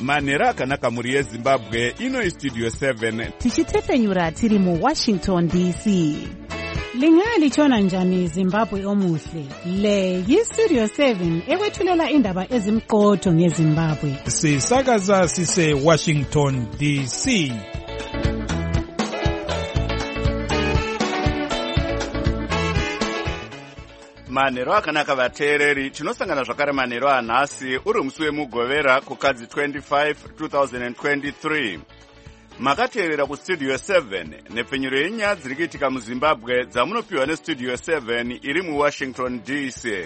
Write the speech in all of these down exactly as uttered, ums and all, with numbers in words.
manhero akanaka mhuri yezimbabwe. Ino Studio seven tichitefenyura tiri mu Washington D C. Lingaya lichona njani Zimbabwe omuhle? Le yi-Studio seven ekwethulela indaba ezimqotho ngeZimbabwe. Sisakaza sise Washington D C. manhero akanaka vateereri. Tinosangana zvakare manhero anhasi uri musi wemugovera kukadzi twenty-five two thousand twenty-three. Makateerera kustudio seven nepfenyuro yenyaya dziri kuitika muzimbabwe dzamunopiwa nestudio seven iri muwashington D C.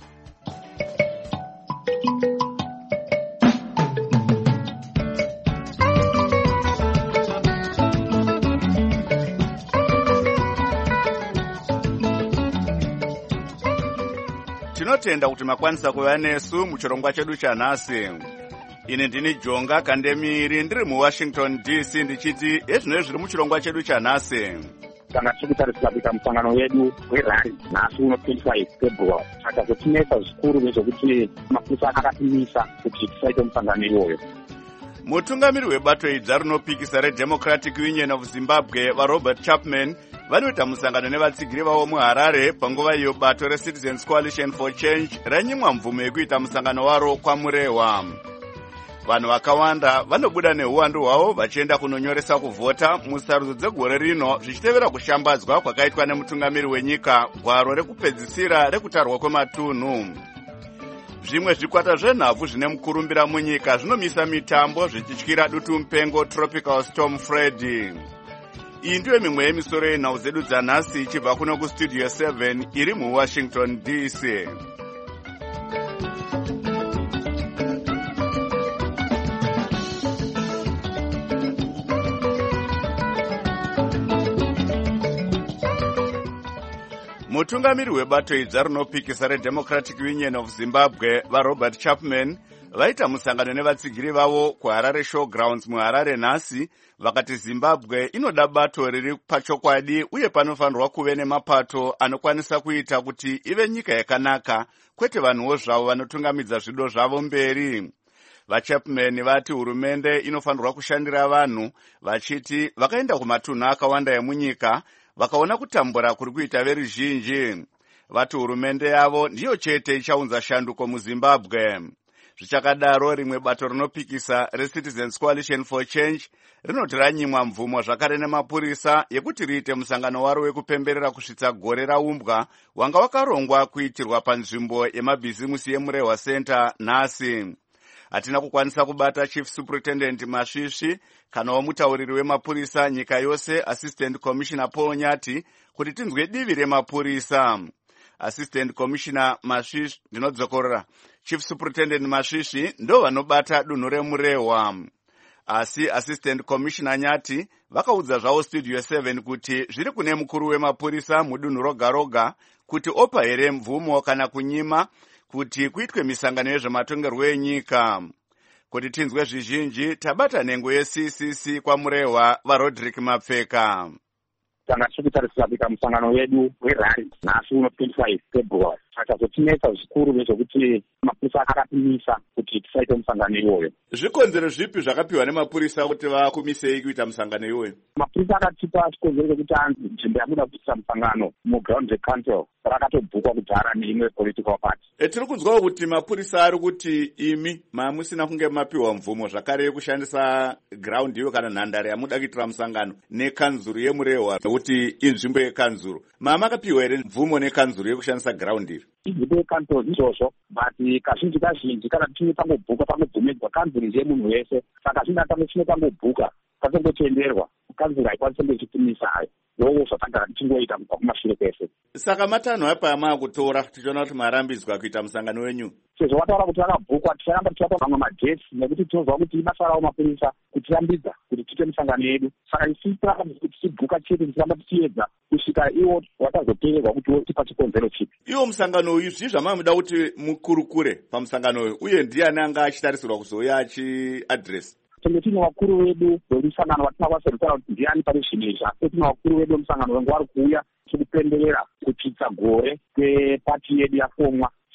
Tinotenda kuti makwanisa kuva nesu muchirongwa chedu chanhasi. Ine ndini Jonga Kandemiri ndiri muWashington D C ndichiti ezvino zviri muchirongwa chedu chanhasi. Kana tikutarisira kuita musangano wedu werari nhasi uno twenty-five February. Saka zotinetsa zvikuru nezvokuti mapurisa akatimisa kuti tisaite musangano iwoyo. Mutungamiri webato idzva rinopikisa reDemocratic Union of Zimbabwe vaRobert Chapman vanoita musangano nevatsigiri vavo muHarare panguva iyo bato reCitizens Coalition for Change ranyimwa mvumo yekuita musangano waro kwamurehwa. Vanhu vakawanda vanobuda neuwandu hwavo vachienda kunonyoresa kuvhota musarudzo dzegore rino zvichitevera kushambadzwa kwakaitwa nemutungamiri wenyika gwaro rekupedzisira rekutarwa kwematunhu. Zvimwe zvikwata zvenhabvu zvine mukurumbira munyika zvinomisa mitambo zvichityira dutu mupengo Tropical Storm Freddy. Iyi ndiyo mimwe yemisoro yenhau dzedu dzanhasi ichibva kuno kustudio seven iri muWashington D C. Mutungamiri webato idzva rinopikisa reDemocratic Union of Zimbabwe vaRobert Chapman vaita musangano nevatsigiri vavo kuHarare Showgrounds muHarare nhasi vakati Zimbabwe inoda bato riri pachokwadi uye panofanirwa kuve nemapato anokwanisa kuita kuti ive nyika yakanaka kwete vanhuwo zvavo vanotungamidza zvido zvavo mberi. VaChapman vati hurumende inofanirwa kushandira vanhu vachiti vakaenda kumatunhu akawanda emunyika vakaona kutambura kuri kuita veruzhinji. Vati hurumende yavo ndiyo chete ichaunza shanduko muZimbabwe. Zvichakadaro rimwe bato rinopikisa reCitizens Coalition for Change rinoti ranyimwa mvumo zvakare nemapurisa yekuti riite musangano waro wekupemberera kusvitsa gore raumbwa wanga wakarongwa kuitirwa panzvimbo yemabhizimusi yeMurehwa Center nhasi. Hatina kukwanisa kubata Chief Superintendent Masvisvi kana wamutauriri wemapurisa nyika yose Assistant Commissioner Paul Nyati kuti tinzwe divi remapurisa. Assistant Commissioner Masvisvi ndinodzokorora Chief Superintendent Masvisvi ndo vanobata dunhu reMurehwa. Asi Assistant Commissioner Nyati vakaudza zvavo Studio seven kuti zviri kune mukuru wemapurisa mudunhu roga roga kuti opa here mvumo kana kunyima kuti kuitwe misangano yezvematongerwo enyika. Kuti tinzwe zvizhinji tabata nhengo yeC C C kwaMurehwa vaRodrick Mapfeka. Kana tikutarisira kuita musangano wedu werari nhasi uno twenty-five February. Saka zotinetsa zvikuru nezvokuti mapurisa akatimisa kuti tisaite musangano iwoyo. Zvikonzero zvipi zvakapiwa nemapurisa kuti vakumisei kuita musangano iwoyo? Mapurisa akatipa chikonzero chekuti nzvimbo yamuda kuita musangano muground recouncil rakatobhukwa kudhara neimwe political party. E, tiri kunzwawo kuti mapurisa ari kuti imi mamusina kunge mapiwa mvumo zvakare yekushandisa ground iyo kana nhandare yamuda kuitira musangano nekanzuru yeMurehwa kuti inzvimbo yekanzuru. Mamakapiwa here mvumo nekanzuru yekushandisa ground iri? Izvimbo yekanzuru izvozvo, but kazhinji kazhinji kana tichine pangobhuka pangobvumidzwa kanzuru yemunhu wese. Saka zvina tangosine pangobhuka patongotenderwa kanzuru haikwanisi kungochitimisa hayo. Ndowo zvatagara tichingoita kubva kumashure kwese. Saka matanho apa amakutora tichiona kuti marambidzwa kuita musangano wenyu. Sezvo wataura kuti vakabhukwa ticharamba tichapa mamwe madhesi nekuti tinozwa kuti ibasa ravo mapurisa kutirambidza kuti tiite misangano yedu. Saka isipuramba kuti tichibhuka chete tichiramba tichiedza kusvika iwo watazoteerwa kuti wotipa chikonzero chipi. Iwo musangano uyu zvii zvamamuda kuti mukurukure pamusangano uyu uye ndiani anga achitarisirwa kuzouya achiadhiresi? Tenge tine vakuru vedu vemusangano vatinakwanisa kutaura kuti ndiani pane zvinhu izvi. Asi tine vakuru vedu vemusangano vangu vari kuuya tikupemberera kuchitsa gore kwepati yedu yafomwa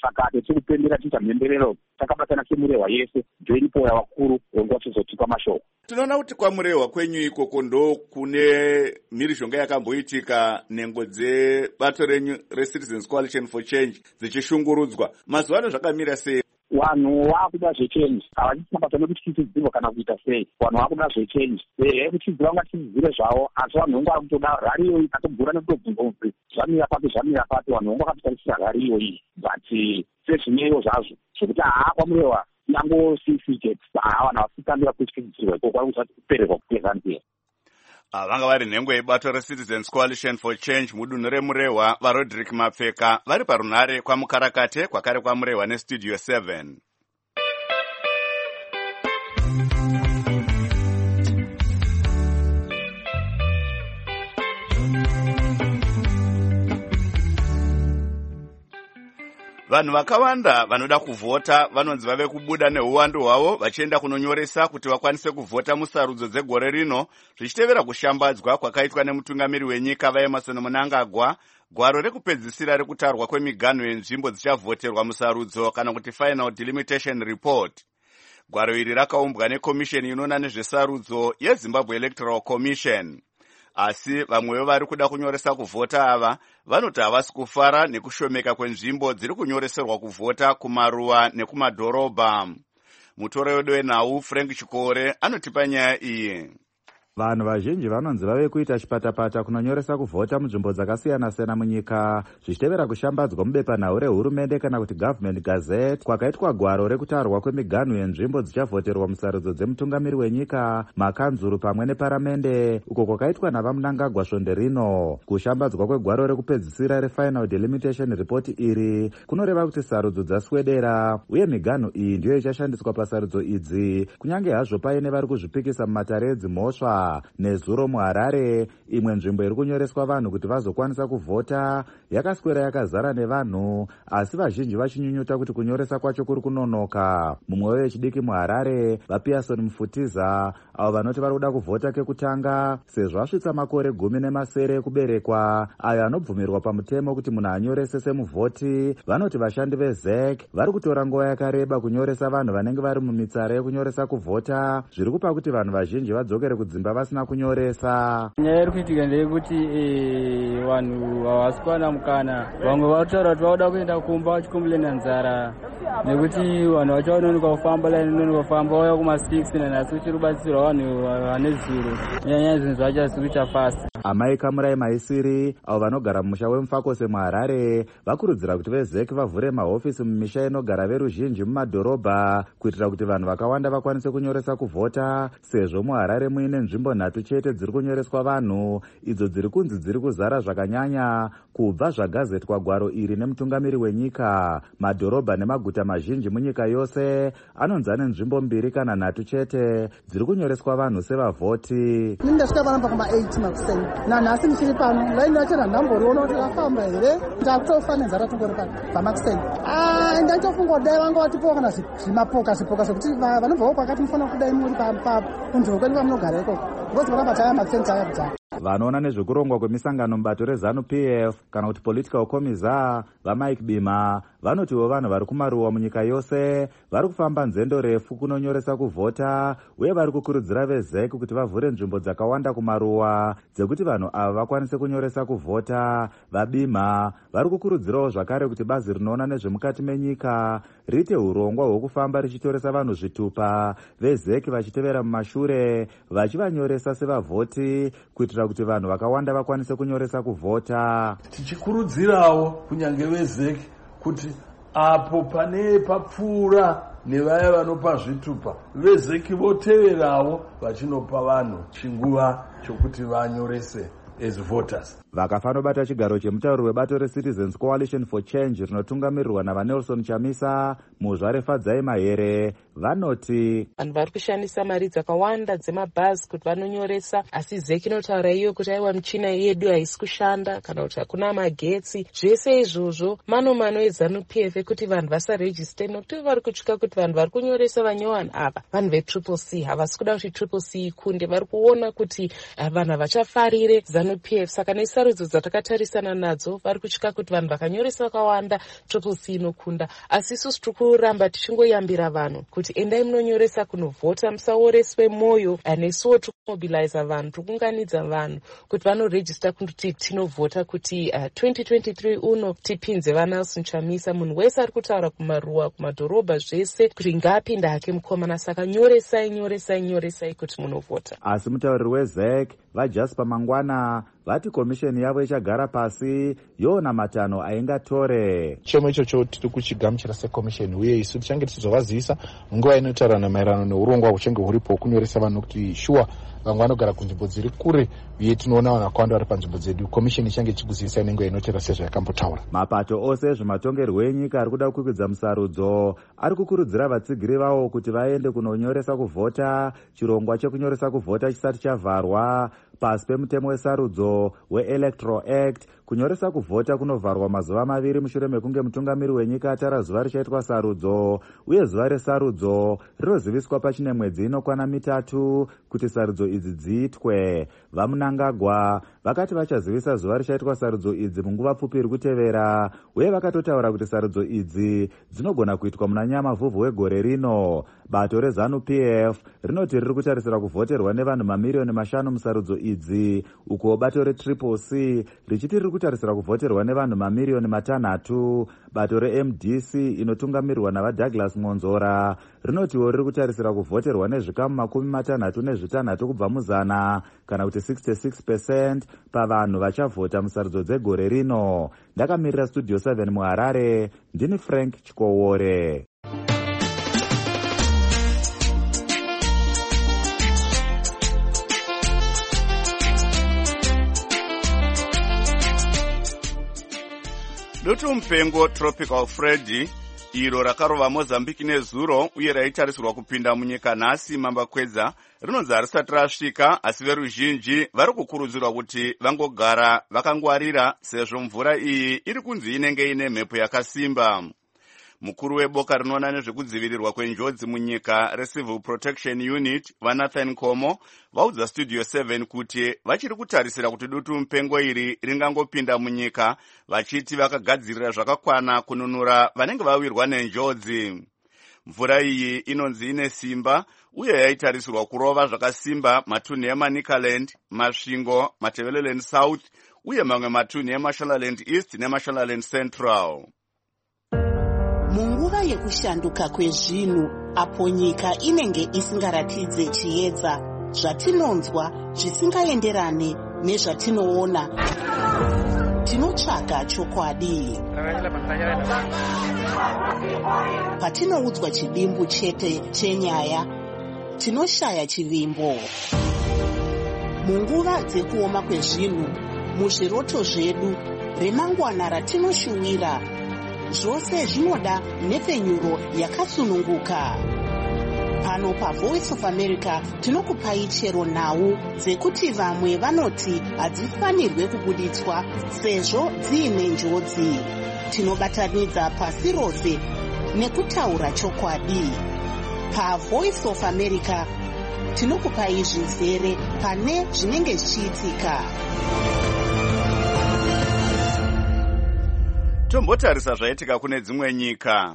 saka tiri kupembera tiita mhemberero takabatana semurehwa yese joinipora vakuru vonguva tizotipa mashoko. Tinoona kuti kwamurehwa kwenyu ikoko ndo kune mhirizhonga yakamboitika nhengo dzebato renyu reCitizens Coalition for Change dzichishungurudzwa. Mazuva ano zvakamira sei? Vanhu vakuda zvechange havachitambata nekuti tichidzirwa kana kuita sei. Vanhu vakuda zvechange kutidzira kunga tichidzire zvavo asi vanhu vongu vari kutoda rari iyoyi katogura nekutobvunza kuti zvamira papi zvamira papi vanhu vongu vakatotarisira rari iyoyi but sezvineyo zvazvo zvokuti haa kwamurehwa nyango cct haa vanhu vasikambira kutyisidzirwa ikoko vari kusati kupererwa kupezanzira. Vanga vari nhengo yebato reCitizens Coalition for Change mudunhu remurehwa vaRodrick Mapfeka vari parunhare kwamukarakate kwakare kwamurehwa nestudio seven. Vanhu vakawanda vanoda kuvhota vanonzi vave kubuda neuwandu hwavo vachienda kunonyoresa kuti vakwanise kuvhota musarudzo dzegore rino zvichitevera kushambadzwa kwakaitwa nemutungamiri wenyika vaEmmerson Mnangagwa gwaro rekupedzisira rekutarwa kwemiganho yenzvimbo dzichavhoterwa musarudzo kana kuti Final Delimitation Report. Gwaro iri rakaumbwa nekomisheni inoona nezvesarudzo yeZimbabwe Electoral Commission. Asi vamwe vari kuda kunyoresa kuvhota ava vanoti havasi kufara nekushomeka kwenzvimbo dziri kunyoreserwa kuvhota kumaruwa nekumadhorobha. Mutoro wedu wenhau Frank Chikore anotipa nyaya iyi. Vanhu vazhinji vanonzi vave kuita chipatapata kunonyoresa kuvhota munzvimbo dzakasiyana-siyana munyika zvichitevera kushambadzwa mubepanhau rehurumende kana kuti Government Gazette kwakaitwa gwaro rekutarwa kwemiganho yenzvimbo dzichavhoterwa musarudzo dzemutungamiri wenyika, makanzuru pamwe neparamende uko kwakaitwa navaMnangagwa svonde rino. Kushambadzwa kwegwaro rekupedzisira reFinal Delimitation Report iri kunoreva kuti sarudzo dzaswedera uye miganho iyi ndiyo ichashandiswa pasarudzo idzi kunyange hazvo paine vari kuzvipikisa mumatare edzimhosva nezuro muHarare. Imwe nzvimbo iri kunyoreswa vanhu kuti vazokwanisa kuvhota yakaswera yakazara nevanhu asi vazhinji vachinyunyuta kuti kunyoresa kwacho kuri kunonoka. Mumwe wechidiki muHarare vaPearson Mufutiza avo vanoti vari kuda kuvhota kekutanga sezvo asvitsa makore gumi nemasere ekuberekwa ayo anobvumirwa pamutemo kuti munhu anyorese semuvhoti, vanoti vashandi veZ E C vari kutora nguva yakareba kunyoresa vanhu vanenge vari mumitsara yekunyoresa kuvhota zviri kupa kuti vanhu vazhinji vadzokere kudzimba vasina kunyoresa. Nyaya iri kuitika ndeyekuti vanhu havasi kuwana mukana. Vamwe vataura kuti vauda kuenda kumba vachikombolena nzara nekuti vanhu vacho vanonoka kufamba laini inonoka kufamba vauya kuma six nanhasi uchiri kubatsirwa vanhu vane zuro. Nyaya zvinhu zvacho hazisi kuita fast. Amai Kamurai Maisiri avo vanogara mumusha weMufakose muHarare vakurudzira kuti veZ E C vavhure mahofisi mumisha inogara veruzhinji mumadhorobha kuitira kuti vanhu vakawanda vakwanise kunyoresa kuvhota sezvo muHarare muine nzvimbo nhatu chete dziri kunyoreswa vanhu idzo dziri kunzi dziri kuzara zvakanyanya kubva zvagazetwa gwaro iri nemutungamiri wenyika. Madhorobha nemaguta mazhinji munyika yose anonzi ane nzvimbo mbiri kana nhatu chete dziri kunyoreswa vanhu sevavhoti. Ndasvika panapa kuma eight makuseni nanhasi ndichiri pano laini yachena ndamboriona kuti rafamba here ndakutofa nenzara tongori pano pamakuseni. Ndatofunga kudai vanga vatipowa kana zvimapoka zvipoka zvokuti vanobva uko akati mufanira kudai muri kunzvimbo kwenyu vamunogara ikoko ngozi vakamba taya makuseni taya kudhaya. Vanoona nezvekurongwa kwemisangano mubato reZANU P F kana kuti Political Commissar vaMike Bima vanotiwo vanhu vari kumaruwa munyika yose vari kufamba nzendo refu kunonyoresa kuvhota uye vari kukurudzira veZ E C kuti vavhure nzvimbo dzakawanda kumaruwa dzekuti vanhu ava vakwanise kunyoresa kuvhota. VaBima vari kukurudzirawo zvakare kuti bazi rinoona nezvemukati menyika riite urongwa hwekufamba richitoresa vanhu zvitupa, veZ E C vachitevera mumashure vachivanyoresa sevavhoti kuitira kuti vanhu vakawanda vakwanise kunyoresa kuvhota. Tichikurudzirawo kunyange veZ E C kuti apo pane papfuura nevaya vanopa zvitupa veZ E C voteverawo vachinopa vanhu chinguva chokuti vanyorese as voters. Vakafanobata chigaro chemutauri webato reCitizens Coalition for Change rinotungamirirwa navaNelson Chamisa muzvarefadzai Mahere vanoti vanhu vari kushandisa mari dzakawanda dzemabhazi kuti vanonyoresa asi Z E C inotaura iyo kuti aiwa michina yedu haisi kushanda kana kuti hakuna magetsi. Zvese izvozvo manomano eZANU P F kuti vanhu vasarejiste nokuti vari kutyika kuti vanhu vari kunyoresa vanyowani ava vanhu vetriple C havasi kuda kuti triple C ikunde. Vari kuona kuti vanhu havachafarire ZANU ZANU-P F. Saka nesarudzo dzatakatarisana nadzo vari kutya kuti vanhu vakanyoresa vakawanda triple C inokunda. Asi isusu tiri kuramba tichingoyambira vanhu kuti endai munonyoresa kunovhota, musaoreswe mwoyo. Nesuwo tiri kumobiliza vanhu, tiri kuunganidza vanhu kuti vanorejista kuti tinovhota kuti uh, twenty twenty-three uno tipinze vaNelson Chamisa. Munhu wese ari kutaura kumaruwa, kumadhorobha zvese kuti ngaapinda hake mukomana. Saka nyoresai, nyoresai, nyoresai kuti munovhota. Asi mutauriri weZ E C vaJasper Mangwana vati komisheni yavo ichagara pasi yona matano aingatore. Chomwe ichocho tiri kuchigamuchira sekomisheni, uye isu tichange tichizovazivisa nguva inotaurana maererano neurongwa huchange huripo kunyoresa vanhu kuti shuwa vamwe vanogara kunzvimbo dziri kure, uye tinoona vanhu vakawanda vari panzvimbo dzedu. Komisheni ichange ichikuzivisa nenguva inotera sezvo yakambotaura. Mapato ose zvematongerwo enyika ari kuda kukwikvidza musarudzo ari kukurudzira vatsigiri vavo kuti vaende kunonyoresa kuvhota, chirongwa chekunyoresa kuvhota chisati chavharwa. Pasi pemutemo wesarudzo weElectoral Act, kunyoresa kuvhota kunovharwa mazuva maviri mushure mekunge mutungamiri wenyika atara zuva richaitwa sarudzo, uye zuva resarudzo rinoziviswa pachine mwedzi inokwana mitatu kuti sarudzo idzi dziitwe. VaMunangagwa vakati vachazivisa zuva richaitwa sarudzo idzi munguva pfupi iri kutevera, uye vakatotaura kuti sarudzo idzi dzinogona kuitwa muna Nyamavhuvhu wegore rino. Bato reZANU-P F rinoti riri kutarisira kuvhoterwa nevanhu mamiriyoni mashanu musarudzo idzi, uko bato reTriple C richiti riri kutarisira kuvhoterwa nevanhu mamiriyoni matanhatu. Bato reM D C inotungamirwa navaDouglas Ngonzora rinotiwo riri kutarisira kuvhoterwa nezvikamu makumi matanhatu nezvitanhatu kubva muzana, kana kuti sixty-six percent pavanhu vachavhota musarudzo dzegore rino. Ndakamirira Studio seven muHarare, ndini Frank Chikowore. Dutu mupengo Tropical Freddy iro rakarova Mozambique nezuro uye raitarisirwa kupinda munyika nhasi mambakwedza rinonzi harisati rasvika, asi veruzhinji vari kukurudzirwa kuti vangogara vakangwarira sezvo mvura iyi iri kunzi inenge ine mhepo yakasimba. Mukuru weboka rinoona nezvekudzivirirwa kwenjodzi munyika reCivil Protection Unit vaNathan Komo vaudza Studio seven kuti vachiri kutarisira kuti dutu mupengo iri ringangopinda munyika, vachiti vakagadzirira zvakakwana kununura vanenge vawirwa nenjodzi. Mvura iyi inonzi ine simba uye yaitarisirwa kurova zvakasimba matunhu eManicaland, Masvingo, Matabeleland South uye mamwe matunhu eMashonaland East neMashonaland Central. Munguva yekushanduka kwezvinhu, apo nyika inenge isingaratidze chiedza, zvatinonzwa zvisingaenderane nezvatinoona, tinotsvaga chokwadi. Patinoudzwa chivimbo chete chenyaya, tinoshaya chivimbo. Munguva dzekuoma kwezvinhu, muzviroto zvedu, remangwana ratinoshuwira, zvose zvinoda nhepfenyuro yakasununguka. Pano paVoice of America tinokupai chero nhau dzekuti vamwe vanoti hadzifanirwe kubuditswa sezvo dziine njodzi. Tinobatanidza pasi rose nekutaura chokwadi. PaVoice of America tinokupai zvizere pane zvinenge zvichiitika. Tombotarisa zvaitika kune dzimwe nyika.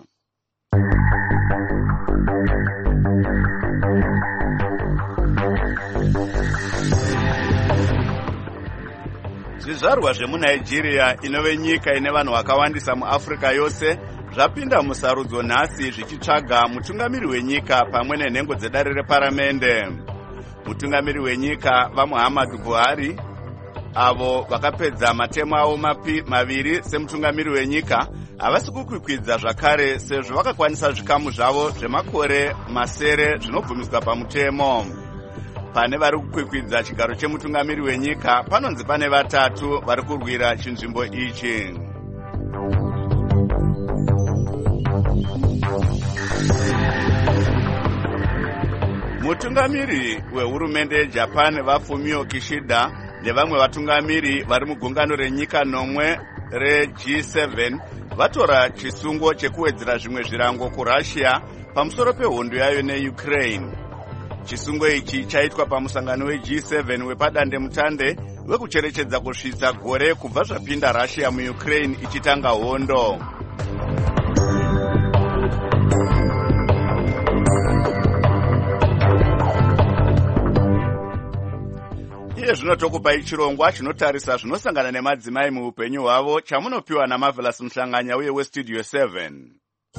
Zvizvarwa zvemuNigeria inove nyika ine vanhu vakawandisa muAfrica yose zvapinda musarudzo nhasi zvichitsvaga mutungamiri wenyika pamwe nenhengo dzedare reparamende. Mutungamiri wenyika vaMuhammadu Buhari avo vakapedza matemo avo maviri semutungamiri wenyika havasi kukwikwidza zvakare sezvo vakakwanisa zvikamu zvavo zvemakore masere zvinobvumiswa pamutemo. Pane vari kukwikwidza chigaro chemutungamiri wenyika panonzi pane vatatu vari kurwira chinzvimbo ichi. Mutungamiri wehurumende yeJapan vaFumio Kishida nevamwe vatungamiri vari mugungano renyika nomwe reG seven vatora chisungo chekuwedzera zvimwe zvirango kuRussia pamusoro pehondo yayo neUkraine. Chisungo ichi chaitwa pamusangano weG seven wepadande mutande vekucherechedza kusvitsa gore kubva zvapinda Russia muUkraine ichitanga hondo. Iye zvino tokupai chirongwa chinotarisa zvinosangana nemadzimai muupenyu hwavo chamunopiwa naMarvelous Mhlanganya uye weStudio seven.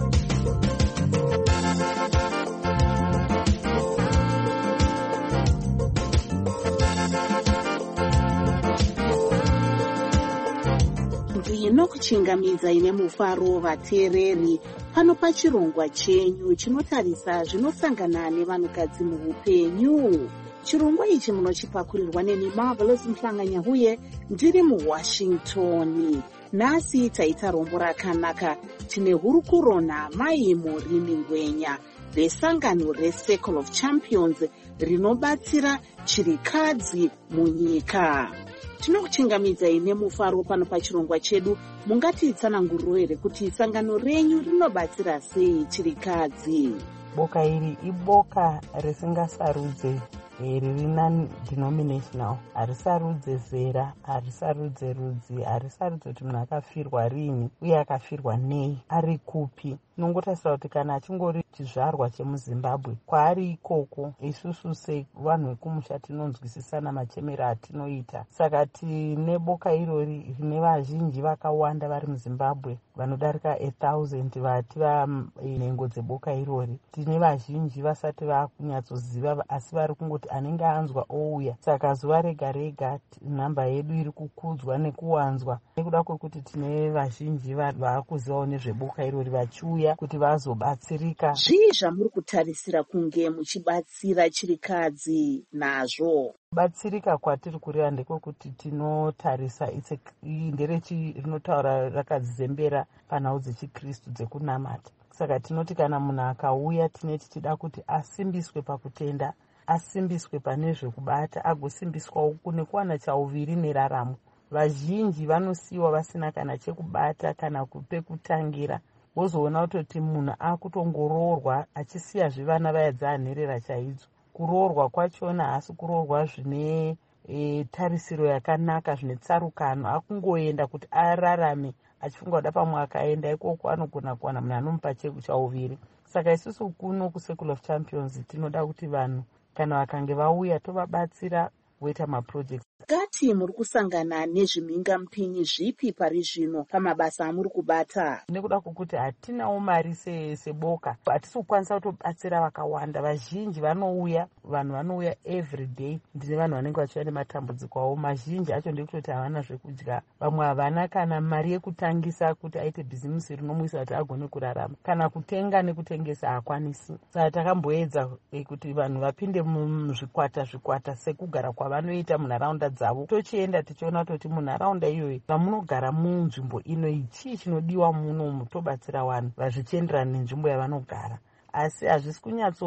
Ndinokuchingamidza ine mufaro vateereri pano pachirongwa chenyu chinotarisa zvinosangana nevanhukadzi muupenyu. Chirongwa ichi munochipakurirwa neni Marvelous Mhlanganya uye ndiri muWashington. Nhasi taita rombo rakanaka, tine hurukuro naMai Maureen Ngwenya vesangano reCircle of Champions rinobatsira chirikadzi munyika. Tinokuchingamidza ine mufaro pano pachirongwa chedu. Mungatitsananguriro here kuti sangano renyu rinobatsira sei chirikadzi? Boka iri iboka risingasarudze riri non-denominational, harisarudze zera, harisarudze rudzi, harisarudze kuti munhu akafirwa rini uye akafirwa nei, ari kupi. Nongotasira kuti kana achingori chizvarwa chemuZimbabwe, kwaari ikoko isusu sevanhu vekumusha tinonzwisisana machemero atinoita. Saka tine boka irori rine vazhinji vakawanda vari muZimbabwe vanodarika a thousand vati vanhengo dzeboka irori. Tine vazhinji vasati vakunyatsoziva asi vari kungoti anenge anzwa ouya. Saka zuva rega rega nhamba yedu iri kukudzwa nekuwanzwa nekuda kwekuti tine vazhinji vakuzivawo nezveboka irori vachiuya kuti vazobatsirika. Zvii zvamuri kutarisira kunge muchibatsira chirikadzi nazvo? Batsirika kwatiri kureva ndekwekuti tinotarisa nderechi rinotaura rakadzembera panhau dzechiKristu dzekunamata. Saka tinoti kana munhu akauya tine tichida kuti asimbiswe pakutenda, asimbiswe pane zvekubata, agosimbiswawo nekuwana chauviri neraramo. Vazhinji vanosiyiwa vasina kana chekubata kana pekutangira. Wozoona kutoti munhu akutongoroorwa achisiya zvivana vaya dzaanherera chaidzo. Kuroorwa kwachona hasi kuroorwa zvine e, tarisiro yakanaka, zvine tsarukano. Akungoenda kuti ararame achifunga kuda pamwe akaenda ikoko anogona kuwana munhu anomupa chauviri. Saka isusu kuno kuCircle of Champions tinoda kuti vanhu kana vakange vauya tovabatsira voita maprojects. Kati muri kusangana nezvimhingamupinyi zvipi pari zvino pamabasa amuri kubata? Nekuda kwokuti hatinawo mari seboka, hatisi kukwanisa kutobatsira vakawanda. Vazhinji vanouya, vanhu vanouya every day. Ndine vanhu vanenge vachiuya nematambudziko avo. Mazhinji acho ndekutoti havana zvekudya, vamwe havana kana mari yekutangisa kuti aite bhizimusi rinomuisa kuti agone kurarama, kana kutenga nekutengesa hakwanisi. Saka takamboedza kuti vanhu vapinde muzvikwata zvikwata sekugara kwavanoita munharaunda dzavo. Tochienda tichiona kuti munharaunda iyoyi vamunogara munzvimbo ino chii chinodiwa muno, tobatsira vanhu vazvichenderana nenzvimbo yavanogara. Asi hazvisi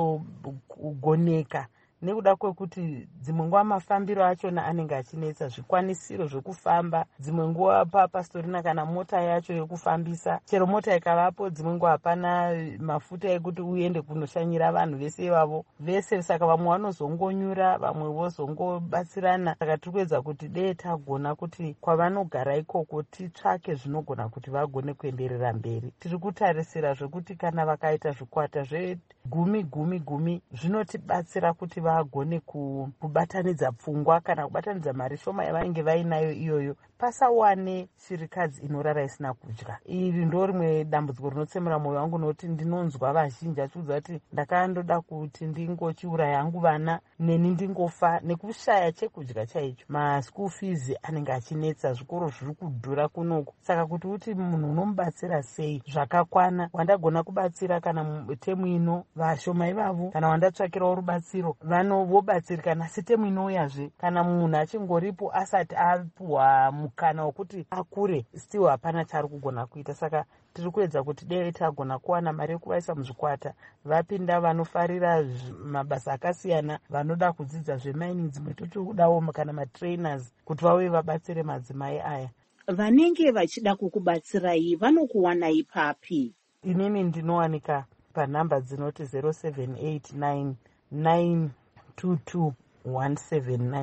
kunyatsogoneka nekuda kwekuti dzimwe nguva mafambiro achona anenge achinetsa, zvikwanisiro zvekufamba. Dzimwe nguva papastorina kana mota yacho yekufambisa, chero mota ikavapo dzimwe nguva hapana mafuta ekuti uende kunoshanyira vanhu vese ivavo vese. Saka vamwe vanozongonyura, vamwe vozongobatsirana. Saka tiri kuedza kuti dei tagona kuti kwavanogara ikoko titsvake zvinogona kuti vagone kuenderera mberi. Tiri kutarisira zvekuti kana vakaita zvikwata zvegumi gumi gumi zvinotibatsira kuti vagone kubatanidza pfungwa kana kubatanidza mari shoma yavanenge vainayo iyoyo, pasawane chirikadzi inorara isina kudya. Iri ndo rimwe dambudziko rinotsemera mwoyo wangu, nokuti ndinonzwa vazhinji achiudza kuti ndakandoda kuti ndingochiuraya yangu vana neni ndingofa nekushaya chekudya chaicho. Maschool fees anenge achinetsa, zvikoro zviri kudhura kunoku. Saka kuti uti munhu unomubatsira sei zvakakwana, wandagona kubatsira kana temu ino vashoma ivavo, kana wandatsvakirawo rubatsiro vobatsirika. Nasi temu inouyazve kana munhu achingoripo asati apuhwa mukana wekuti akure, still hapana chaari kugona kuita. Saka tiri kuedza kuti dei tagona kuwana mari yekuvaisa muzvikwata, vapinda vanofarira mabasa akasiyana, vanoda kudzidza zvemining, dzimwe totodawo kana matrainers kuti vauye vabatsire madzimai aya. Vanenge vachida kukubatsirai vanokuwanai papi? Inini ndinowanika panhamba dzinoti zero seven eight nine nine two two one seven nine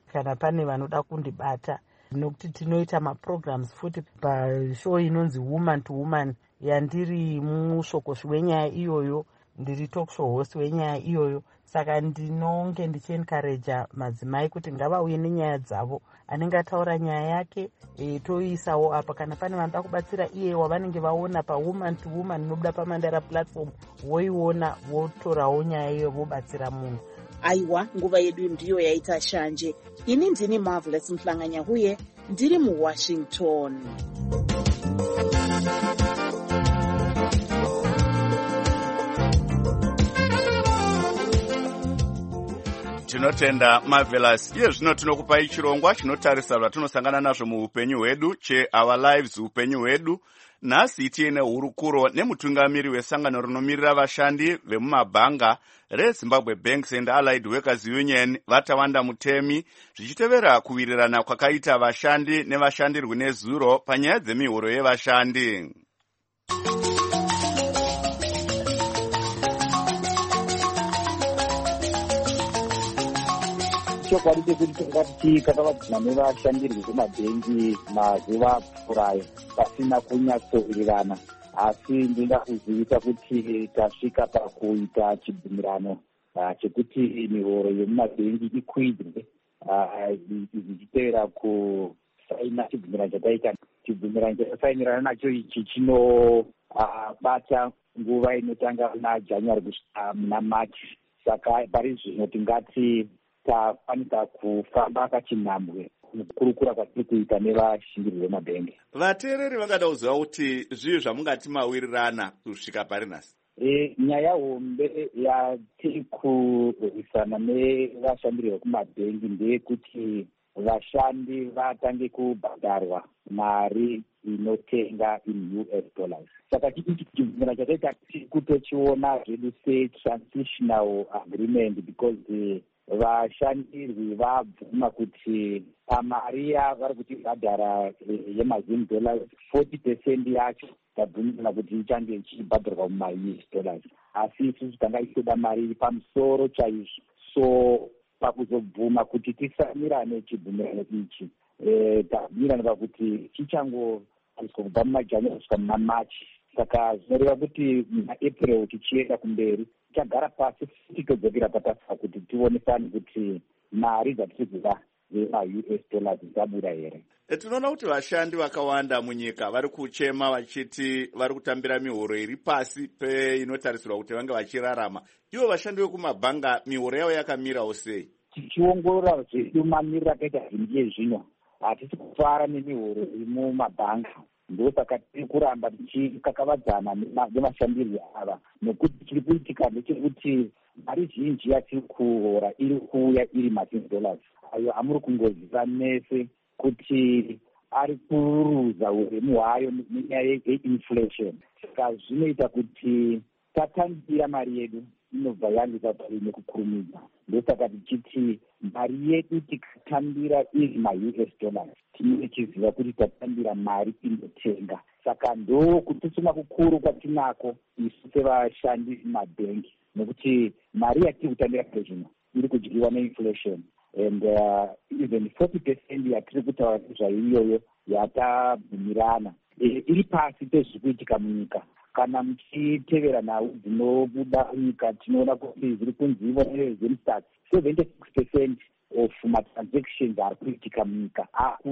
kana pane vanoda kundibata, nokuti tinoita maprograms futi pashow inonzi woman to woman yandiri musvokosi wenyaya iyoyo, ndiri talk show host wenyaya iyoyo. Saka ndinonge ndichiencouragea madzimai kuti ngavauye nenyaya dzavo, anenge ataura nyaya yake e, toisawo apa. Kana pane vanoda kubatsira iye wavanenge vaona pawoman to woman inobuda paMandara platform, voiona votorawo nyaya iyo vobatsira munhu. Aiwa, nguva yedu ndiyo yaita shanje. Ini ndini Marvelous Mhlanganya huye, ndiri muWashington. Tinotenda Marvelous. Iye zvino tinokupai chirongwa chinotarisa zvatinosangana nazvo muupenyu hwedu, che Our Lives upenyu hwedu. Nhasi tiine hurukuro nemutungamiri wesangano rinomirira vashandi vemumabhanga reZimbabwe Banks and Allied Workers Union, Vatawanda Mutemi, zvichitevera kuwirirana kwakaita vashandi nevashandirwi nezuro panyaya dzemihoro yevashandi. chokwadi chekuti tingati kakavadzima nevashandirwi vemabhengi mazuva apfuurayo pasina kunyatsowirirana, asi ndinga kuzivisa kuti tasvika pakuita chibvumirano chekuti mihoro yemumabhengi ikwidzwe zvichitevera kusaina chibvumirano chataita. Chibvumirano chatasainirana nacho ichi chinobata nguva inotanga naJanuary kusvika muna March. Saka pari zvino tingati takwanisa kufamba kachinhambwe mukurukura kwatiri kuita nevashingiri vemabhengi. Vateereri vangada kuziva kuti zvii zvamungati mawirirana kusvika pari nhasi? E, nyaya hombe yatiri kurwisana nevashandiri vekumabhengi ndeyekuti vashandi vatange kubhadharwa mari inotenga in U S dollars. Saka chibvumirano chataita tiri kutochiona zvedu se-transitional agreement because uh, vashandirwi vabvuma kuti pamari yavari kuti bhadhara yemazim dollars forty percent yacho tabvumirana kuti ichange ichibhadharwa muma-U S dollars, asi isusu tanga ichitoda mari iri pamusoro chaizvo. So pakuzobvuma kuti tisamirane chibvumirano ichi e, tabvumirana pakuti chichangoiswa kubva mumaJanuary kusvika muna March. Saka zvinoreva kuti muApril tichienda kumberi tichagara pasi titodzokera patasa kuti tionesane kuti mari dzatiri kuda dzema-U S dollars dzabuda here. Tinoona kuti vashandi vakawanda munyika vari kuchema vachiti vari kutambira mihoro iri pasi peinotarisirwa kuti vange vachirarama. Ivo vashandi vekumabhanga mihoro yavo yakamirawo sei? Tichiongorora zvedu mamiriro akaita zvinhu yezvino, hatisi kufara nemihoro iri mumabhanga. Ndosaka tiri kuramba tichikakavadzana nemashandirwi ava, nekuti chiri kuitika ndechekuti mari zhinji yatiri kuhora iri kuuya iri mazim dollars. Ayo amuri kungoziva nese kuti ari kuruza uremu hwayo nenyaya yeinflation. Saka zvinoita kuti tatambira mari yedu inobva yandiza pari nekukurumidza. Ndosaka tichiti mari yedu tikatambira iri ma-U S dollars tinochiziva kuti tatambira mari inotenga. Saka ndo kutusuma kukuru kwatinako isu sevashandi mabhengi, nekuti mari yatiri kutambira zvino iri kudyiwa neinflation. And uh, even forty percent yatiri kutaura nezvaiyoyo yatabvumirana e, iri pasi pezviri kuitika munyika. Kana muchitevera nhau dzinobuda nyika tinoona kuti zviri kunzivo nezemstats seventy-six percent of matransactions ari kuitika munyika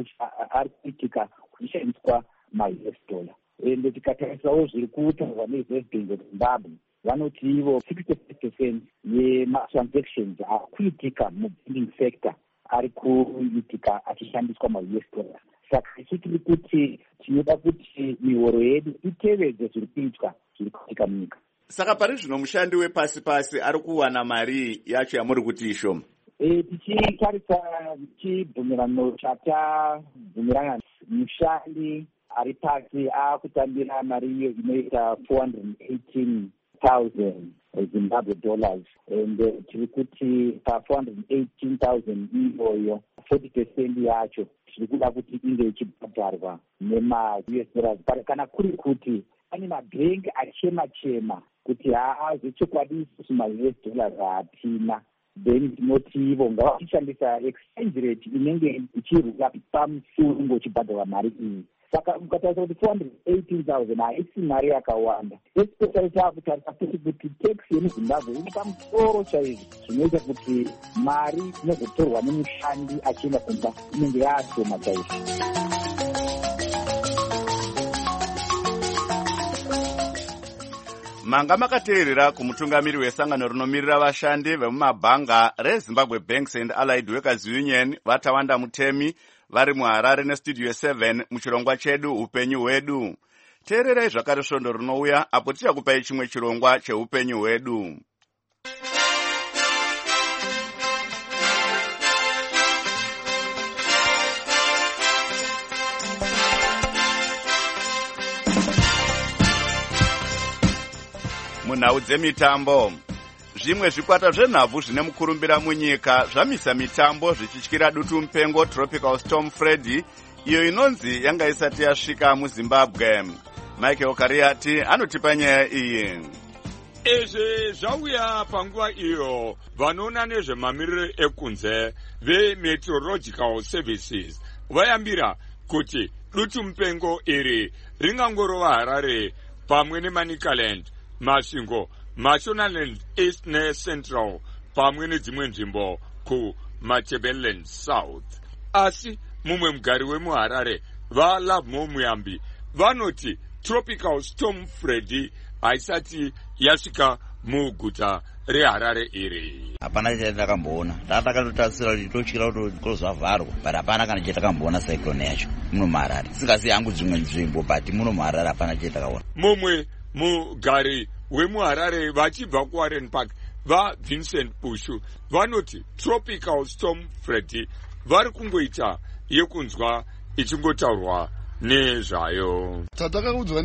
ari kuitika kuchishandiswa ma-U S dollar. Ende tikatarisawo zviri kutaurwa neReserve Bank of Zimbabwe vanoti ivo sixty-five percent yematransactions ari kuitika mubanking sector ari kuitika achishandiswa ma-U S dollar. Saka isu tiri kuti tinoda kuti mihoro yedu itevedze zviri kuitwa zviri kuitika munyika. Saka pari zvino mushandi wepasi pasi ari kuwana mari yacho yamuri kuti ishoma? E, tichitarisa chibvumirano chatabvumirana, mushandi ari pasi akutambira mari iyo inoita four hundred eighteen thousand Zimbabwe dollars, and tiri kuti pa four hundred eighteen thousand iyoyo forty percent yacho tiri kuda kuti inge ichibhadharwa nema-U S dollars. Kana kuri kuti pane mabhengi achema chema kuti haa zvechokwadi isusu ma-U S dollars hatina, then tinotivo ngavatishandisa exchange rate inenge ichirwira pamusungo uchibhadhara mari iyi. Saka ukatarisa kuti four hundred eighteen thousand haisi mari yakawanda, especially taakutarisa futi kuti tax yemuzimbabwe iri pamusoro chaizvo, zvinoita kuti mari inozotorwa nemushandi achienda kumba inenge yaashoma chaizvo. Manga makateerera kumutungamiri wesangano rinomirira vashandi vemumabhanga reZimbabwe Banks and Allied Workers Union Vatawanda Mutemi vari muHarare nestudio seven muchirongwa chedu upenyu hwedu. Teererai zvakare svondo rinouya apo tichakupai chimwe chirongwa cheupenyu hwedu. Munhau dzemitambo, zvimwe zvikwata zvenhabvu zvine mukurumbira munyika zvamisa mitambo zvichityira dutu mupengo Tropical Storm Freddy iyo inonzi yanga isati yasvika muZimbabwe. Michael Kariati anotipa nyaya iyi. Izvi zvauya panguva iyo vanoona nezvemamiriro ekunze veMeteorological Services vayambira kuti dutu mupengo iri ringangorova Harare pamwe neManicaland, Masvingo, Mashonaland East neCentral pamwe nedzimwe nzvimbo kuMatabeleland South. Asi mumwe mugari wemuHarare vaLavmo Muyambi vanoti Tropical Storm Freddy haisati yasvika muguta reHarare iri. Hapana chatakakamboona, takatotarisira kuti totyira kuti kozvavharwa, but hapana kana chatakamboona cyclone yacho muno muHarare. Singazivi hangu dzimwe nzvimbo, but muno muHarare hapana chatakaona. Mumwe mugari wemuHarare vachibva kuWarren Park vaVincent Bushu vanoti Tropical Storm Freddy vari kungoita yekunzwa ichingotaurwa nezvayo. Tatakakudzwa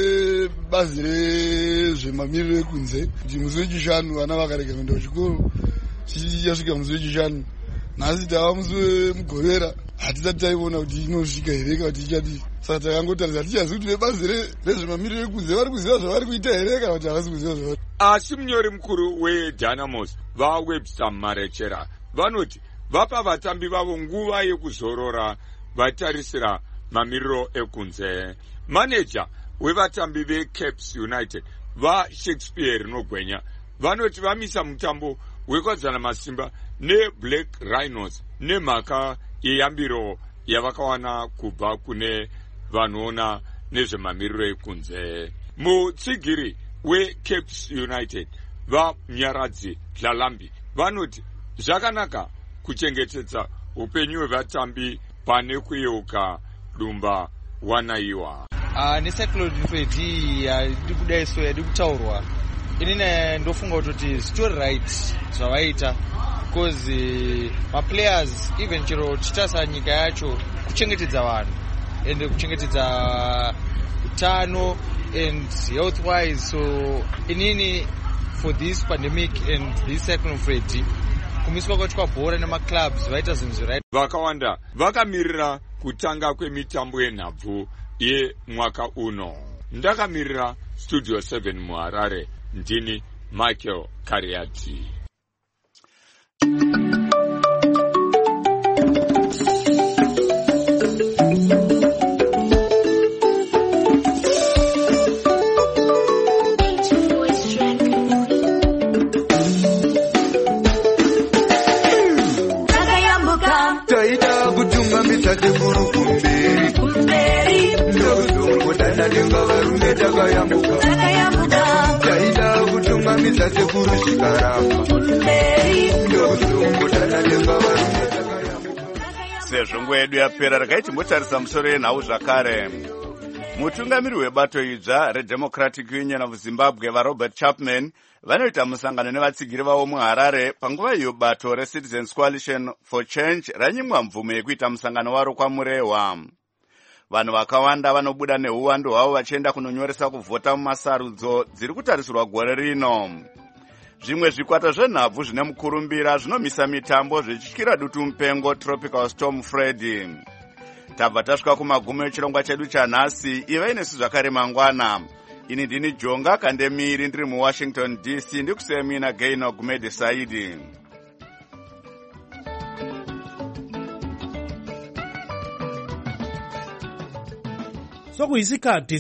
nevebazi rezvemamiriro ekunze kuti musi wechishanu vana vakarega kuenda kuchikoro chichasvika musi wechishanu. Nhasi tava musi wemugorera hatisati taiona kuti inosvika here kana kuti ichadii. Saka takangotarisa tichazivi kuti vebazi rezvemamiriro ekunze vari kuziva zvavari kuita here kana kuti havasi kuziva zvavari. Asi munyori mukuru weDynamos vaWebster Marechera vanoti vapa vatambi vavo nguva yekuzorora vatarisira mamiriro ekunze. Manager wevatambi veCaps United vaShakespeare Nogwenya vanoti vamisa mutambo wekwadzana masimba neBlack Rhinos nemhaka yeyambiro yavakawana kubva kune vanoona nezvemamiriro ekunze. Mutsigiri weCaps United vaMnyaradzi Dlalambi vanoti zvakanaka kuchengetedza upenyu hwevatambi pane kuyeuka dumba wanaiwa. Ah, necyclone Freddy yadi kudaiso yadi kutaurwa. Inini ndofunga kuti story right zvavaita because ma players even chiro chitasa nyika yacho kuchengetedza vanhu and kuchengetedza utano and health wise. So inini for this pandemic and this cyclone Freddy kumiswa kwacho bhora nema clubs vaita zvinhu right. Vakawanda vakamirira kutanga kwemitambo yenhabvu yemwaka uno. Ndakamirira studio seven muHarare, ndini Michael Kariati. Taida kutunga mitate kuru kumberi kumberi ndozongo dana denga varume takayambuka takayambuka taida kutunga mitate kuru shikaramba kumberi ndozongo dana denga varume takayambuka. Sezvo nguva yedu yapera rakaiti motarisa musoro yenhau zvakare. Mutungamiri webato idzva reDemocratic Union of Zimbabwe vaRobert Chapman vanoita musangano nevatsigiri vavo muHarare panguva iyo bato reCitizens Coalition for Change ranyimwa mvumo yekuita musangano waro kwamurehwa. Vanhu vakawanda vanobuda neuwandu hwavo vachienda kunonyoresa kuvhota mumasarudzo dziri kutarisirwa gore rino. Zvimwe zvikwata zvenhabvu zvine mukurumbira zvinomisa mitambo zvichityira dutu mupengo Tropical Storm Freddy. Tabva tasvika kumagumo echirongwa chedu chanhasi. Iva inesu zvakare mangwana. Ini ndini Jonga Kandemiri ndiri muWashington D C ndikusiyemina Gaino Gumede Saidi. sokuyisikhathi